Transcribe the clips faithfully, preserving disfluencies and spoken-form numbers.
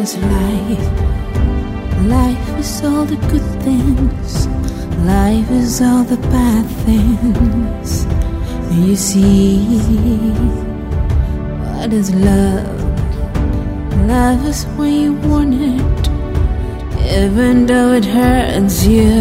is life. Life is all the good things. Life is all the bad things. You see, what is love? Love is when you want it, even though it hurts you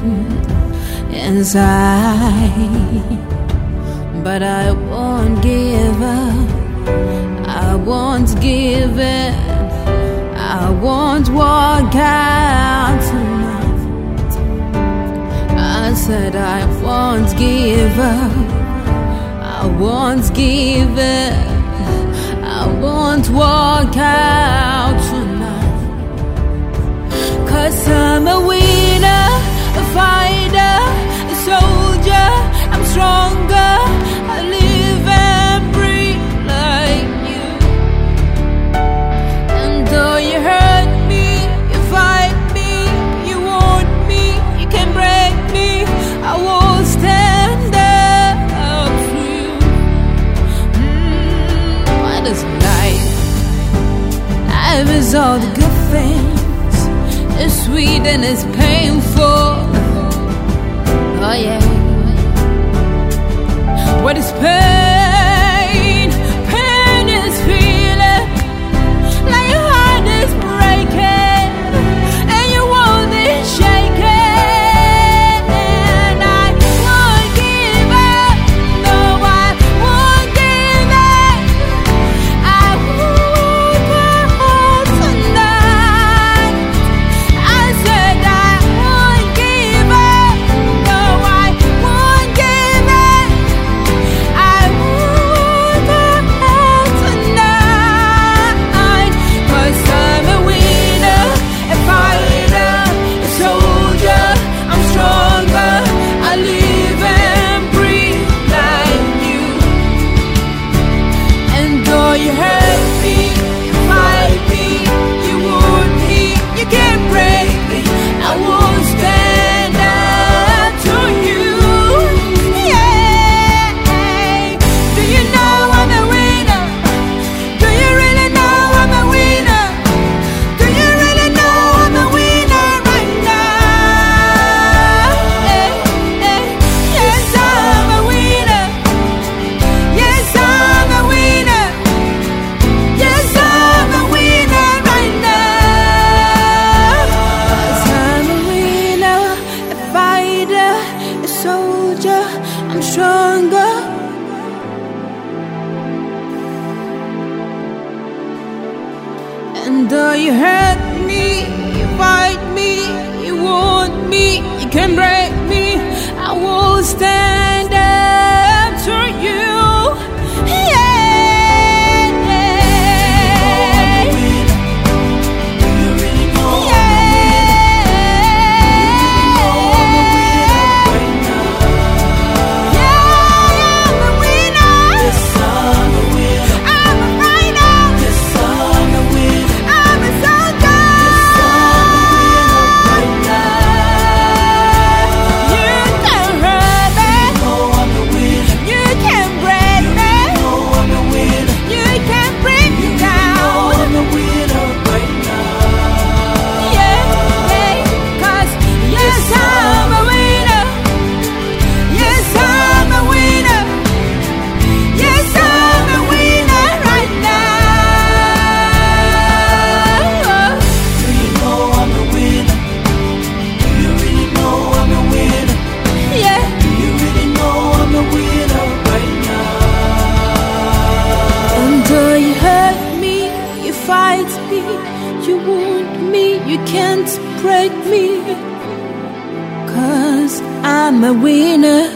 inside. But I won't give up, I won't give in, I won't walk out tonight. I said I won't give up, I won't give in, I won't walk out tonight. 'Cause I'm a winner, a fighter, a soldier, I'm stronger, I live and breathe like you. And though you hurt me, you fight me, you want me, you can break me, I will stand up for you. mm, What is life? Life is all the good things. It's sweet and it's painful. Oh yeah. What is pain? Pain is feeling like your heart is breaking and your world is shaking. And I won't give up, no, I won't give up. I won't hold tonight. I said I won't give up, no, I won't give up. I won't hold tonight. 'Cause I'm a winner, a fighter, a soldier, I'm stronger, I live and breathe like you. And though you hurt me, you fight me, you wound me, you can't break me, I won't stand up to you. Yeah. Do you know I'm a winner? Do you really know I'm a winner? Do you really know I'm a winner right now? Hey, hey. Yes, I'm a winner. Yes, I'm a winner. Yes, I'm a winner right now. 'Cause I'm a winner, a fighter, a soldier, I'm stronger. And though you hurt me, you fight me, you want me, you can break me, I will stand up to you. Yeah. Fight me, you wound me, you can't break me. 'Cause I'm a winner.